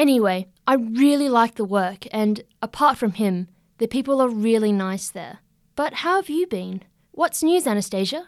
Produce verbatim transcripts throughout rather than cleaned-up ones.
Anyway, I really like the work and, apart from him, the people are really nice there. But how have you been? What's news, Anastasia?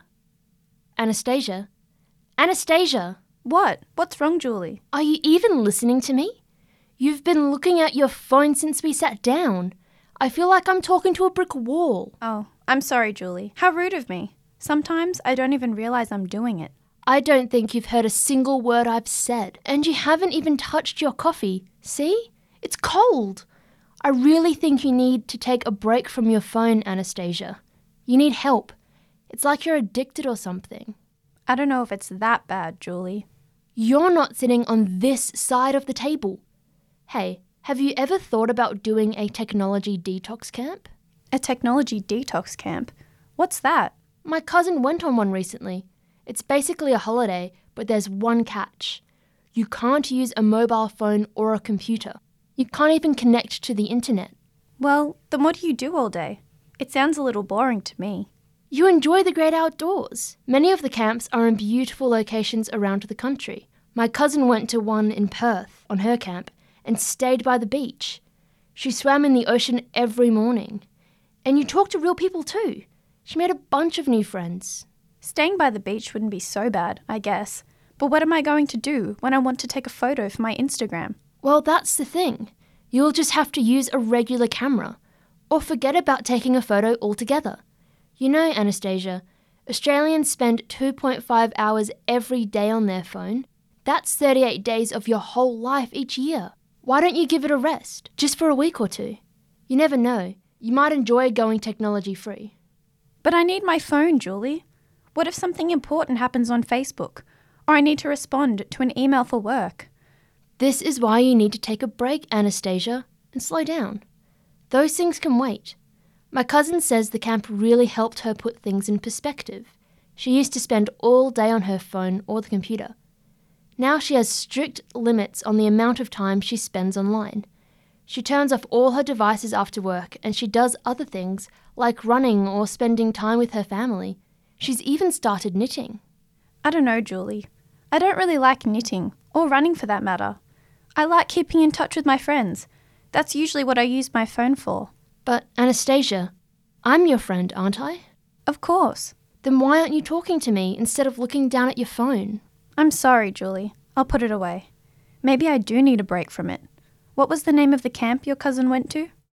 Anastasia? Anastasia! What? What's wrong, Julie? Are you even listening to me? You've been looking at your phone since we sat down. I feel like I'm talking to a brick wall. Oh, I'm sorry, Julie. How rude of me. Sometimes I don't even realize I'm doing it. I don't think you've heard a single word I've said, and you haven't even touched your coffee. See? It's cold. I really think you need to take a break from your phone, Anastasia. You need help. It's like you're addicted or something. I don't know if it's that bad, Julie. You're not sitting on this side of the table. Hey, have you ever thought about doing a technology detox camp? A technology detox camp? What's that? My cousin went on one recently. It's basically a holiday, but there's one catch. You can't use a mobile phone or a computer. You can't even connect to the internet. Well, then what do you do all day? It sounds a little boring to me. You enjoy the great outdoors. Many of the camps are in beautiful locations around the country. My cousin went to one in Perth on her camp and stayed by the beach. She swam in the ocean every morning. And you talk to real people too. She made a bunch of new friends. Staying by the beach wouldn't be so bad, I guess. But what am I going to do when I want to take a photo for my Instagram? Well, that's the thing. You'll just have to use a regular camera. Or forget about taking a photo altogether. You know, Anastasia, Australians spend two point five hours every day on their phone. That's thirty-eight days of your whole life each year. Why don't you give it a rest, just for a week or two? You never know. You might enjoy going technology-free. But I need my phone, Julie. What if something important happens on Facebook? Or I need to respond to an email for work? This is why you need to take a break, Anastasia, and slow down. Those things can wait. My cousin says the camp really helped her put things in perspective. She used to spend all day on her phone or the computer. Now she has strict limits on the amount of time she spends online. She turns off all her devices after work and she does other things like running or spending time with her family. She's even started knitting. I don't know, Julie. I don't really like knitting, or running for that matter. I like keeping in touch with my friends. That's usually what I use my phone for. But, Anastasia, I'm your friend, aren't I? Of course. Then why aren't you talking to me instead of looking down at your phone? I'm sorry, Julie. I'll put it away. Maybe I do need a break from it. What was the name of the camp your cousin went to?